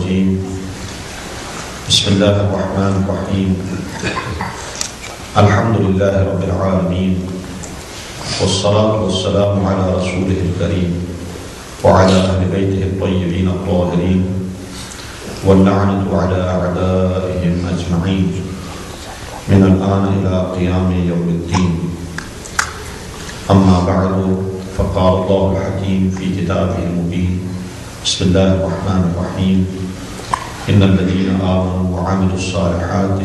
الرجيم بسم الله الرحمن الرحيم الحمد لله رب العالمين والصلاة والسلام على رسوله الكريم وعلى أهل بيته الطيبين الطاهرين واللعنة على أعدائهم أجمعين من الآن إلى قيام يوم الدين. أما بعد فقال الله الحكيم في كتابه المبين بسم الله الرحمن الرحيم إن الذين آمنوا وعملوا الصالحات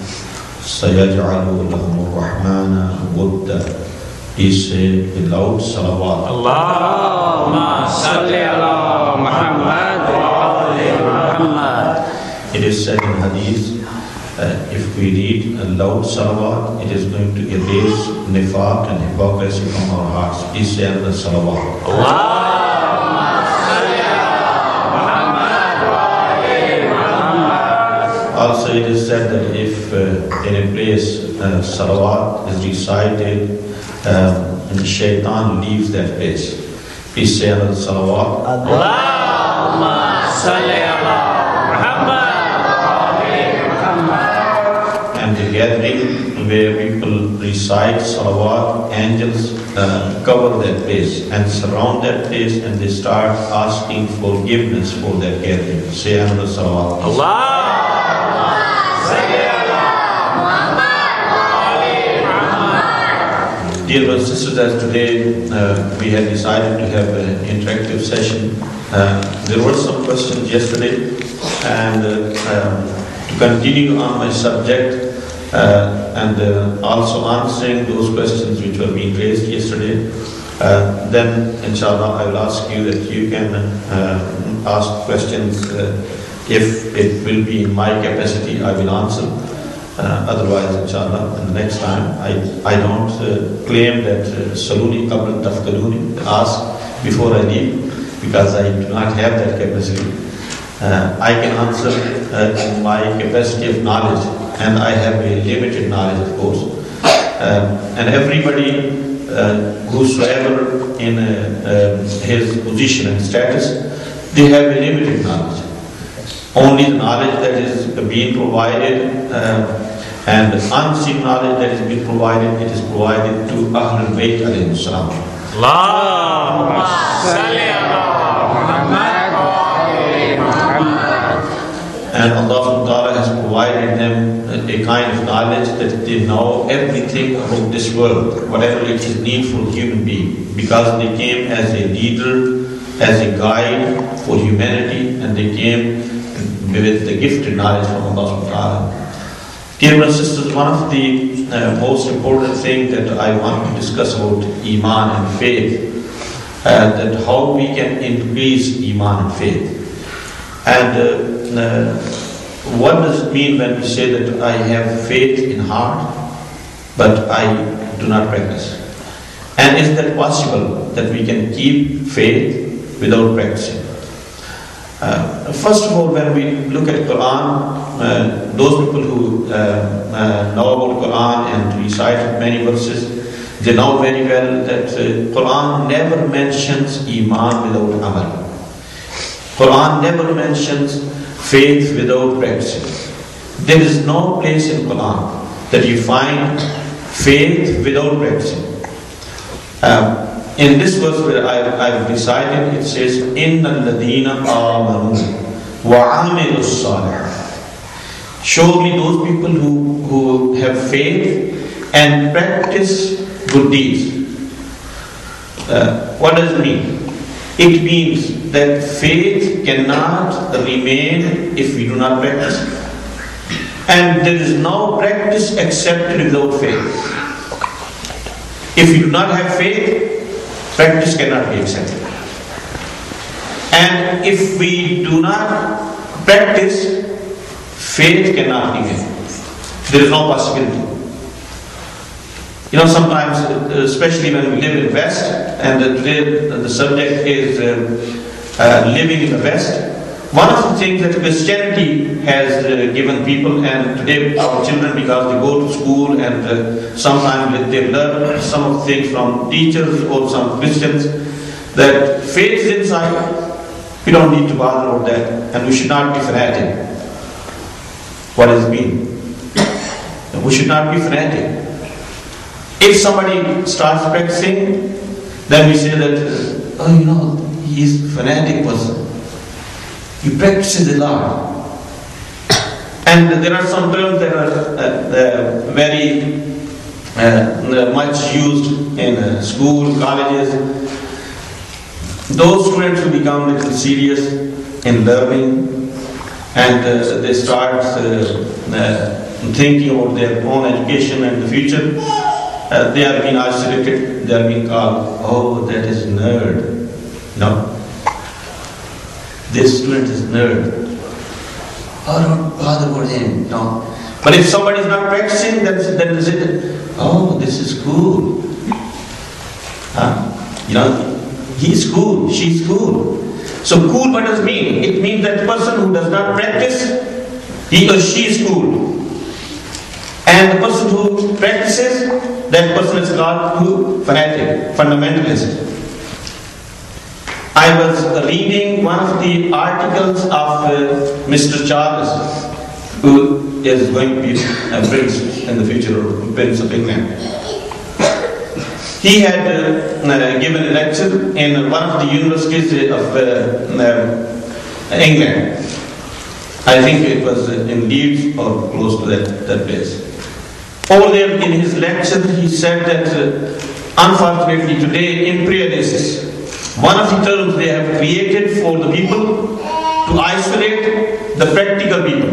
سيجعل لهم الرحمن ودا. Please say with loud salawat. Allahumma salli ala Muhammad wa ali Muhammad. It is said in hadith, if we read a loud salawat, it is going to erase nifaq and hypocrisy from our hearts. Please say another salawat. Allahumma salli ala Muhammad wa ali Muhammad. Also it is said that if in a place salawat is recited, and shaitan leaves that place. Please say another salawat. Allahumma salli ala Muhammad wa ali Muhammad. And the gathering where people recite salawat, angels cover that place and surround that place, and they start asking forgiveness for that gathering. Say another salawat. Allahumma salli ala Muhammad wa ali Muhammad. Dear brothers and sisters, as today we had decided to have an interactive session. There were some questions yesterday, and to continue on my subject and also answering those questions which were being raised yesterday, then inshallah I will ask you that you can ask questions. If it will be in my capacity, I will answer. Otherwise, inshallah, and the next time, I don't claim that saluni qabla taftaluni, ask before I leave, because I do not have that capacity. I can answer in my capacity of knowledge, and I have a limited knowledge, of course. And everybody, whosoever in his position and status, they have a limited knowledge. Only the knowledge that is being provided and the unseen knowledge that is being provided, it is provided to Ahlul Bayt alayhi salam. Allahumma salli ala Muhammad wa ali Muhammad. And Allah subhanahu wa ta'ala has provided them a kind of knowledge that they know everything about this world, whatever it is needful for human being, because they came as a leader, as a guide for humanity, and they came with the gifted knowledge from Allah subhanahu wa ta'ala. Dear brothers and sisters, one of the most important things that I want to discuss about Iman and faith, that how we can increase Iman and faith. And what does it mean when we say that I have faith in heart, but I do not practice? And is that possible that we can keep faith without practicing? First of all, when we look at Quran, those people who know about Quran and recite many verses, they know very well that Quran never mentions Iman without Amal. Quran never mentions faith without practicing. There is no place in Quran that you find faith without practicing. In this verse where I've recited, it says, Inna alladhina amanu wa amilu salihat. Surely those people who have faith and practice good deeds. What does it mean? It means that faith cannot remain if we do not practice. And there is no practice accepted without faith. If we do not have faith, practice cannot be accepted. And if we do not practice, faith cannot be given. There is no possibility. You know, sometimes, especially when we live in West, and today the subject is living in the West, one of the things that Christianity has given people, and today our children, because they go to school and sometimes they learn some of the things from teachers or some Christians, that faith is inside. We don't need to bother about that, and we should not be fanatic. What does it mean? We should not be fanatic. If somebody starts practicing, then we say that, oh, he's a fanatic person. He practices a lot. And there are some terms that are very much used in school, colleges. Those students who become a little serious in learning and they start thinking about their own education and the future, they are being isolated, they are being called, oh, that is nerd. No. This student is nerd. Oh, don't bother about him. No. But if somebody is not practicing, then they say, oh, this is cool. He's cool, she's cool. So cool, what does it mean? It means that person who does not practice, he or she is cool. And the person who practices, that person is called fanatic, fundamentalist. I was reading one of the articles of Mr. Charles, who is going to be a prince in the future, or Prince of England. He had given a lecture in one of the universities of England. I think it was in Leeds or close to that place. Over there in his lecture, he said that unfortunately today imperialists, one of the terms they have created for the people to isolate the practical people.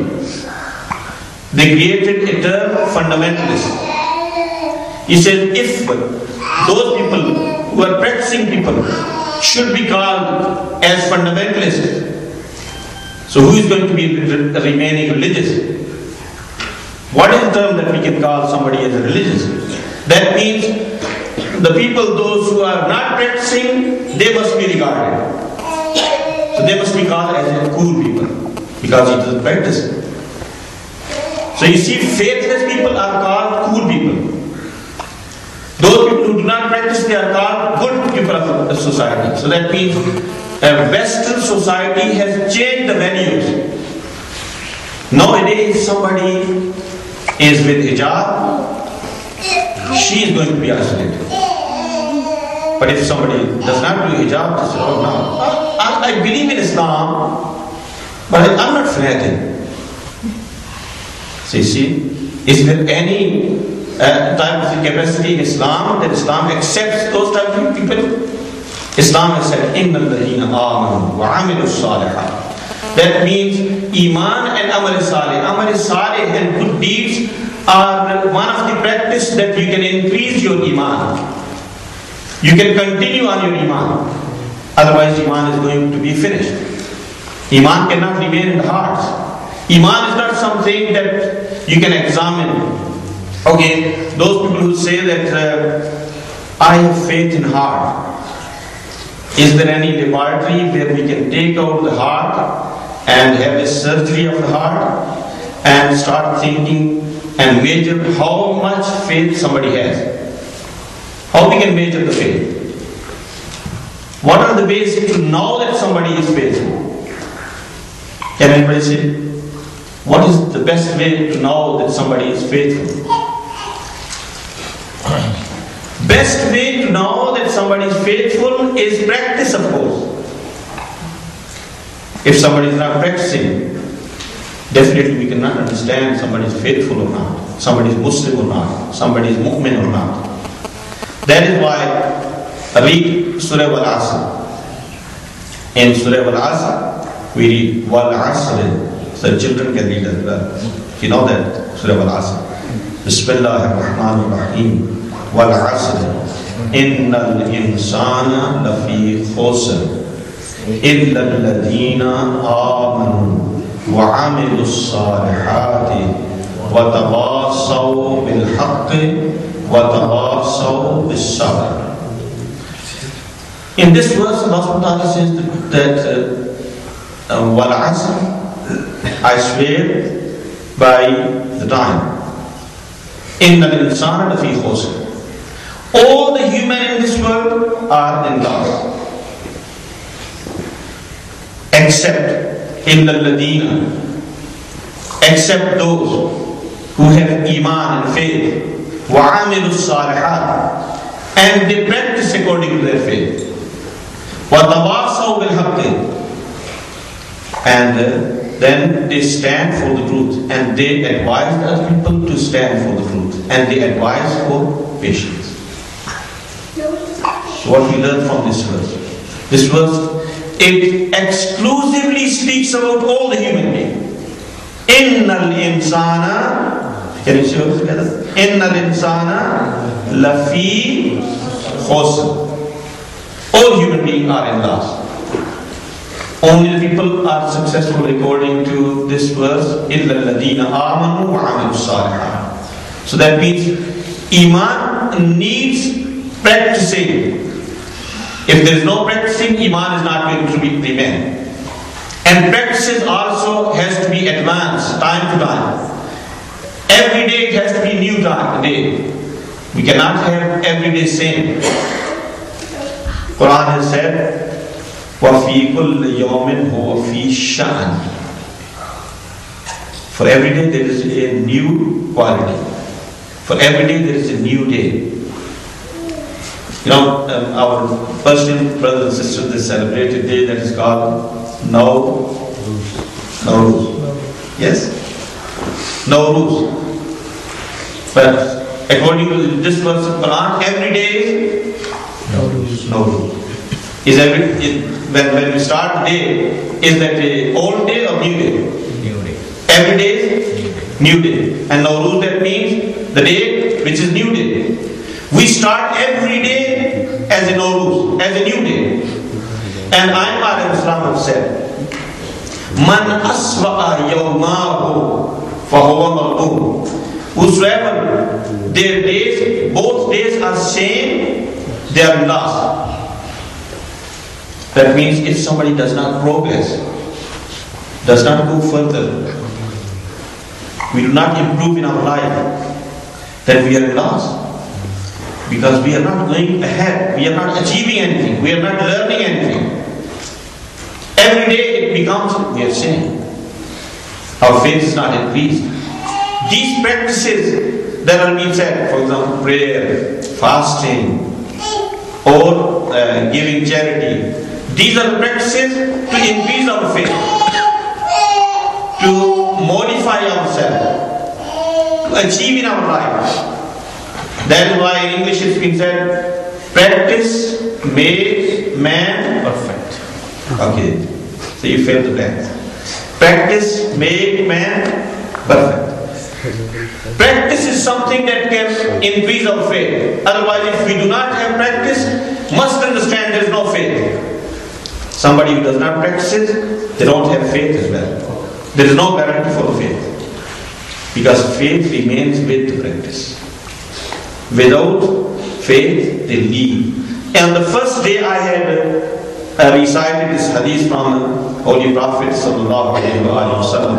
They created a term, fundamentalist. He said if those people who are practicing people should be called as fundamentalists, so who is going to be remaining religious? What is the term that we can call somebody as a religious? That means the people, those who are not practicing, they must be regarded. So they must be called as cool people, because he doesn't practice. So you see, faithless people are called cool people. Those people who do not practice, they are called good people of the society. So that means a Western society has changed the values. Nowadays, if somebody is with hijab, she is going to be isolated. But if somebody does not do hijab, they say, oh no, I believe in Islam, but I'm not fanatic. So you see, is there any type of capacity in Islam that Islam accepts those type of people? Islam has said, إِنَّ الَّذِينَ آمَنُوا وَعَمِلُوا الصَّالِحَاتِ. That means Iman and Amal Salih. Amal Salih and good deeds are one of the practice that you can increase your Iman. You can continue on your Iman. Otherwise Iman is going to be finished. Iman cannot remain in the hearts. Iman is not something that you can examine. Okay, those people who say that I have faith in heart. Is there any laboratory where we can take out the heart and have a surgery of the heart and start thinking and measure how much faith somebody has? How we can measure the faith? What are the ways to know that somebody is faithful? Can anybody say? What is the best way to know that somebody is faithful? Best way to know that somebody is faithful is practice, of course. If somebody is not practicing, definitely we cannot understand somebody is faithful or not, somebody is Muslim or not, somebody is mu'min or not. That is why read Surah Al-Asr. In Surah Al-Asr, we read Wal-Asr, so children can read as well. You know that, Surah Al-Asr. Bismillahir-Rahmanir-Rahim. وَالْعَصْرِ إِنَّ الْإِنسَانَ لَفِي خُسْرٍ إِلَّا الَّذِينَ آمَنُوا وَعَمِلُوا الصَّالِحَاتِ وَتَوَاصَوْا بِالْحَقِّ وَتَوَاصَوْا بِالصَّبْرِ. In this verse, Allah says that وَالْعَصْرِ, I swear by the time. إِنَّ الْإِنسَانَ لَفِي خُسْرٍ. All the human in this world are in loss. except illa alladina, except those who have iman and faith, wa amilu salihat, and they practice according to their faith, wa tawasaw bil haqqi, and then they stand for the truth, and they advise other people to stand for the truth, and they advise for patience. What we learn from this verse? This verse, it exclusively speaks about all the human beings. Innal insana, can you say it together? Innal insana lafi khusr. All human beings are in loss. Only the people are successful according to this verse. Illa alladhina amanu wa amilu salihat. So that means iman needs practicing. If there is no practicing, iman is not going to remain. And practices also has to be advanced time to time. Every day it has to be new day. We cannot have every day same. Quran has said, وَفِي كُلِّ يَوْمٍ هُوَ فِي شَأْنٍ. For every day there is a new quality. For every day there is a new day. You know, our Muslim brothers and sisters, they celebrate a day that is called Nowruz. Yes? Nowruz. But according to this verse of Quran, every day is Nowruz. When we start the day, is that a old day or new day? New day. Every day is new day. And Nowruz, that means the day which is new day. We start every day as a Nowruz, as a new day. And Aimma alayhi salam have said, Man aswa'a yawmahu fahuwa mal'um. Whosoever their days, both days are same, they are lost. That means if somebody does not progress, does not go further, we do not improve in our life, then we are lost. Because we are not going ahead, we are not achieving anything, we are not learning anything. Every day it becomes, we are saying, our faith is not increased. These practices that are being said, for example, prayer, fasting, or giving charity, these are the practices to increase our faith, to modify ourselves, to achieve in our life. That is why in English it's been said, practice makes man perfect. Okay, so you failed the blank. Practice makes man perfect. Practice is something that can increase our faith. Otherwise, if we do not have practice, must understand there is no faith. Somebody who does not practice it, they don't have faith as well. There is no guarantee for the faith. Because faith remains with the practice. Without faith, they leave. And the first day I had recited this hadith from Holy Prophet sallallahu alaihi wasallam.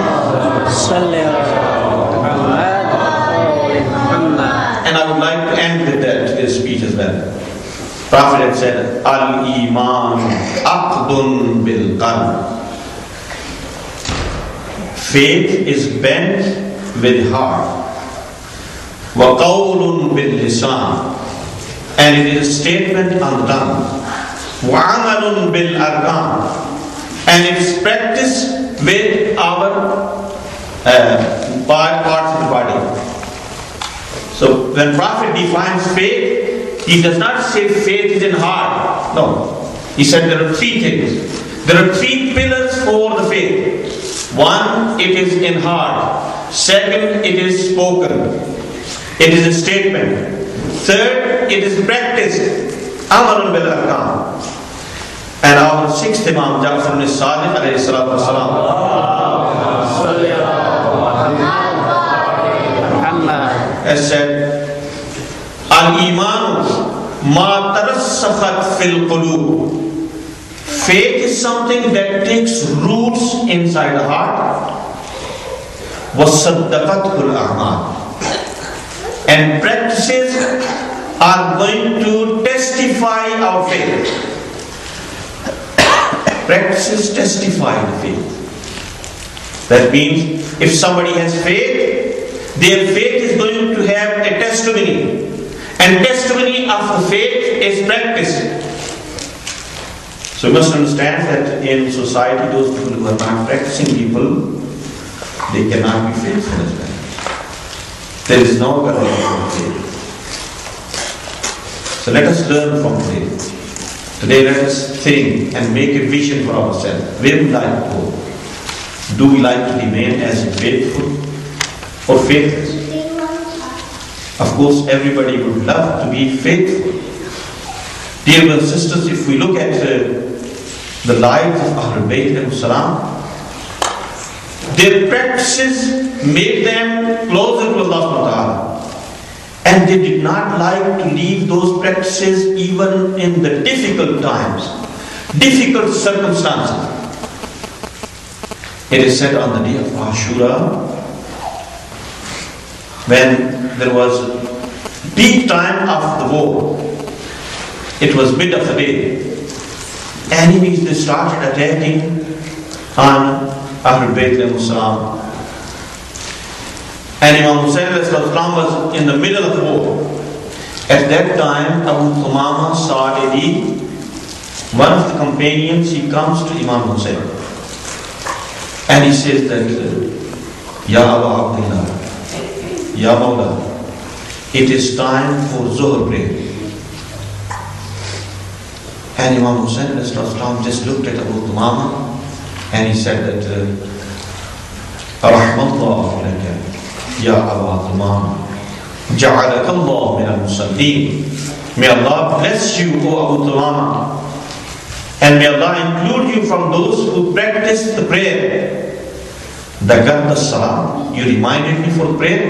And I would like to end with that speech as well. Prophet had said, Al-Iman aqdun bil qalb. Faith is bent with heart. Wa qawlun bil lisan. And it is a statement on the tongue. Wa amalun bil arkan. And it is practiced with our parts of the body. So when Prophet defines faith, he does not say faith is in heart. No. He said there are three things. There are three pillars for the faith. One, it is in heart. Second, it is spoken. It is a statement. Third, it is practiced. Amarun bil arkan. And our sixth Imam, Ja'far ibn Sadiq alayhi salatu wasalam, has said, Al-Iman ma tarassakhat fil qulub. Faith is something that takes roots inside the heart. وَصَدَّقَتْهُ الْأَعْمَالِ. And practices are going to testify our faith. practices testify the faith. That means if somebody has faith, their faith is going to have a testimony. And testimony of the faith is practice. So you must understand that in society, those people who are not practicing people, they cannot be faithful as well. There is no guarantee for faith. So let us learn from today. Today let us think and make a vision for ourselves. Where we like to go. Do we like to remain as faithful or faithless? Of course, everybody would love to be faithful. Dear brothers and sisters, if we look at the lives of Ahlul Bayt salam, their practices made them closer to Allah subhanahu wa ta'ala. And they did not like to leave those practices even in the difficult times, difficult circumstances. It is said on the day of Ashura, when there was peak time of the war, it was mid of the day, enemies, they started attacking on Ahlul Bayt salam. And Imam Hussain was in the middle of the war. At that time, Abu Thumama Sa'idi, one of the companions, he comes to Imam Hussain. And he says that, Ya Abu Abdullah, Ya Mawla, it is time for Zuhr prayer. And Imam Hussain just looked at Abu Thumama and he said that, Rahmatullah laka, Ya Abu Thumama, Ja'alaka Allah min al-Musallin. May Allah bless you, O Abu Thumama. And may Allah include you from those who practice the prayer. Dhakarta salam, you reminded me for prayer.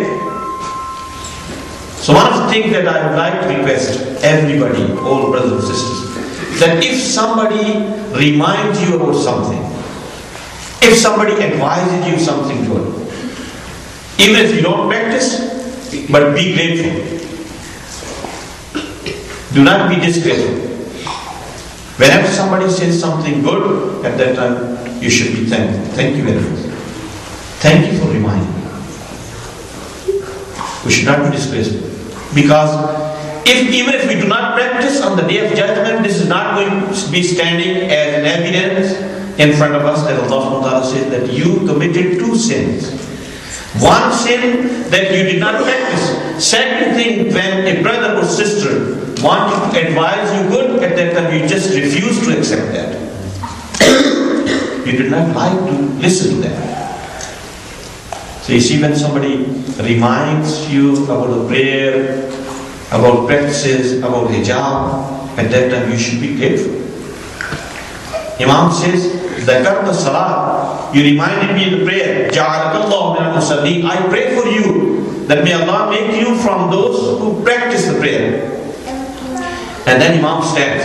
So one of the things that I would like to request everybody, all brothers and sisters, that if somebody reminds you about something, if somebody advises you something good, even if you don't practice, but be grateful. Do not be disgraceful. Whenever somebody says something good, at that time you should be thankful. Thank you very much. Thank you for reminding me. We should not be disgraceful. Because even if we do not practice on the day of judgment, this is not going to be standing as an evidence in front of us that Allah subhanahu wa ta'ala says that you committed two sins. One sin that you did not practice. Second thing, when a brother or sister wanted to advise you good, at that time you just refused to accept that. You did not like to listen to that. So you see, when somebody reminds you about the prayer, about practices, about hijab, at that time you should be grateful. Imam says, Dhakarta salat, you reminded me of the prayer, Ja'alakallahu min al-Musallin. I pray for you that may Allah make you from those who practice the prayer. And then Imam stands.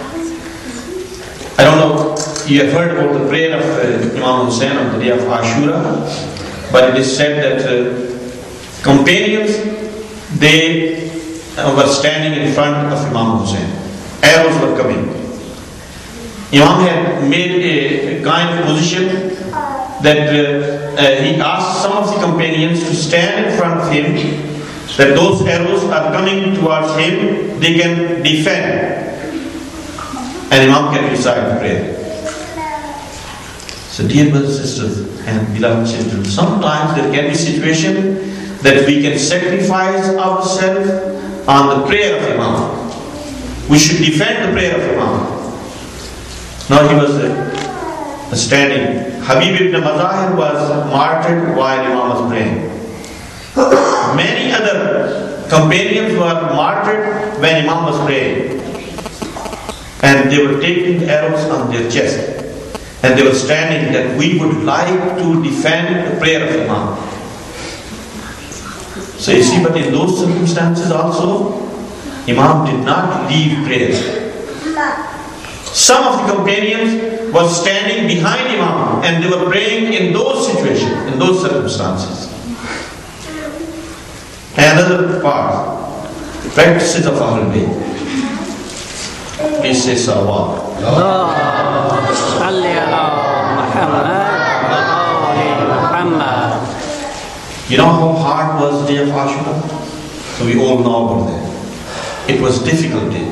I don't know, you have heard about the prayer of Imam Hussain on the day of Ashura, but it is said that companions, they were standing in front of Imam Hussain. Arrows were coming. Imam had made a kind of position that he asked some of the companions to stand in front of him, that those arrows are coming towards him, they can defend. And Imam can recite the prayer. So dear brothers and sisters and beloved children, sometimes there can be a situation that we can sacrifice ourselves on the prayer of Imam. We should defend the prayer of Imam. Now he was standing. Habib ibn Mazahir was martyred while Imam was praying. Many other companions were martyred when Imam was praying. And they were taking the arrows on their chest. And they were standing that we would like to defend the prayer of Imam. So you see, but in those circumstances also, Imam did not leave prayer. Some of the companions were standing behind Imam and they were praying in those situations, in those circumstances. Another part, practices of Ahlul Bayt. Please say salawat. اللهم صل على محمد وآل محمد. You know how hard was the day of Ashura? So we all know about that. It was difficult day.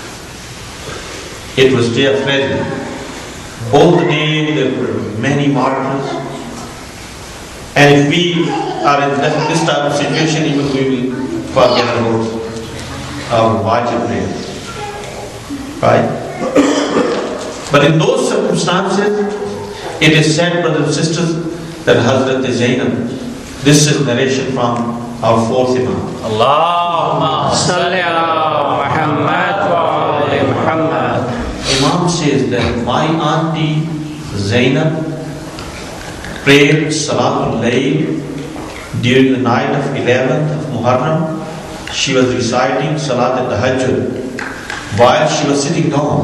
It was day of tragedy. All the day there were many martyrs. And if we are in this type of situation, even we will forget about our wajib prayer. Right? But in those circumstances, it is said, brothers and sisters, that Hazrat Zainab, this is narration from our fourth Imam. Allahumma salli ala Muhammad wa ali Muhammad. Imam says that my auntie Zainab prayed Salatul Layl during the night of 11th of Muharram. She was reciting Salat al-Tahajjud while she was sitting down.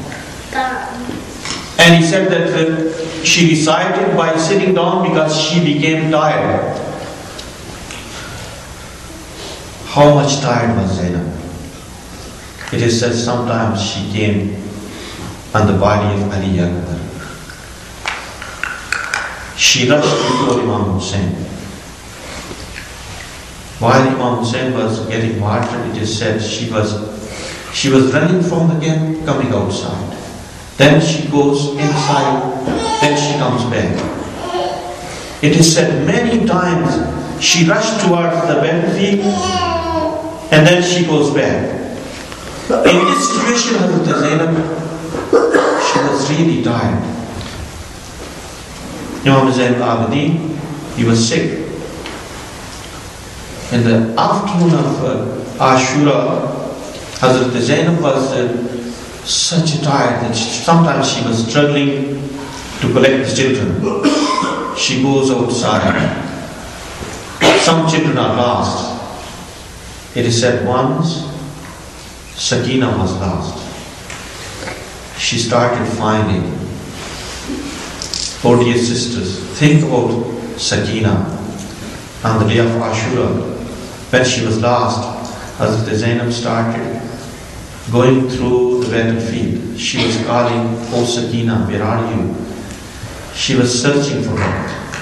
And he said that she recited by sitting down because she became tired. How much tired was Zainab? It is said sometimes she came on the body of Ali Akbar. She rushed before Imam Hussain. While Imam Hussain was getting martyred, it is said she was running from the camp, coming outside. Then she goes inside, then she comes back. It is said many times she rushed towards the battlefield and then she goes back. In this situation, Hazrat Zainab, she was really tired. Imam Zain al-Abidin, he was sick. In the afternoon of Ashura, Hazrat Zainab was such tired that sometimes she was struggling to collect the children. She goes outside. Some children are lost. It is said once Sakina was lost. She started finding. Oh dear sisters, think about Sakina on the day of Ashura. When she was lost, Hazrat Zainab started going through the battlefield. She was calling, "Oh Sakina, where are you?" She was searching for her.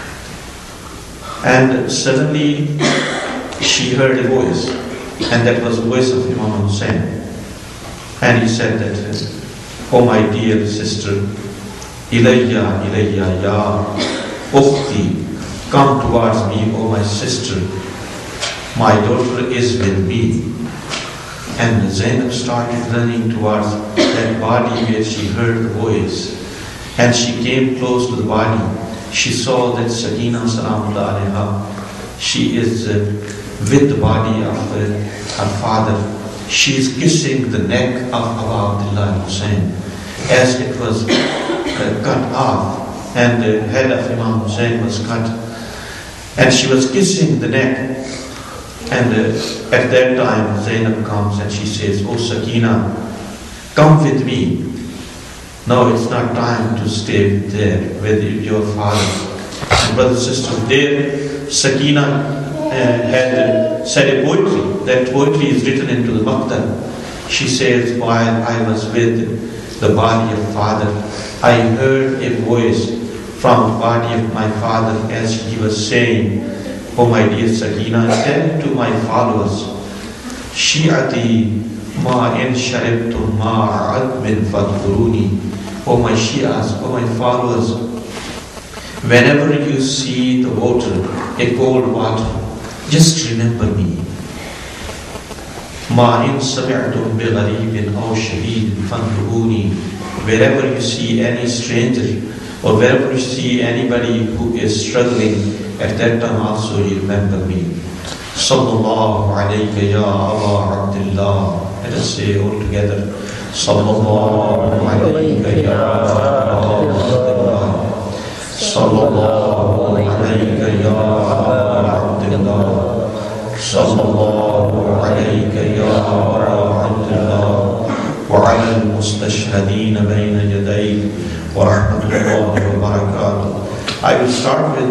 And suddenly she heard a voice, and that was the voice of Imam Hussain. And he said that, "Oh my dear sister, Ilayya, Ilayya, Ya Ukhti, come towards me, oh my sister. My daughter is with me." And Zainab started running towards that body where she heard the voice. And she came close to the body. She saw that Sakina Salamullah Alaiha, she is with the body of her father. She is kissing the neck of Abu Abdullah Hussain as it was cut off, and the head of Imam Hussain was cut. And she was kissing the neck. And at that time, Zainab comes and she says, "Oh Sakina, come with me. No, it's not time to stay there with your father." And brothers and sisters, there Sakina had said a poetry. That poetry is written into the Maktab. She says, "While I was with the body of father, I heard a voice from the body of my father as he was saying, 'Oh my dear Sakina, tell to my followers, Shi'ati ma in sharibtum ma'ad min fadhkuruni.' Oh my Shi'as, oh my followers, whenever you see the water, a cold water, just remember me. Ma in sami'tum bi gharibin aw shadidin fadhkuruni. Wherever you see any stranger, or wherever you see anybody who is struggling, at that time also you remember me. Sallallahu alayka ya Aba Abdullah." Let us say all together, Sallallahu alayka ya Aba Abdullah. Sallallahu alayka ya Aba Abdullah. Sallallahu alayka ya Aba Abdullah. وعلى المستشهدين بين يديك ورحمة الله وبركاته. I will start with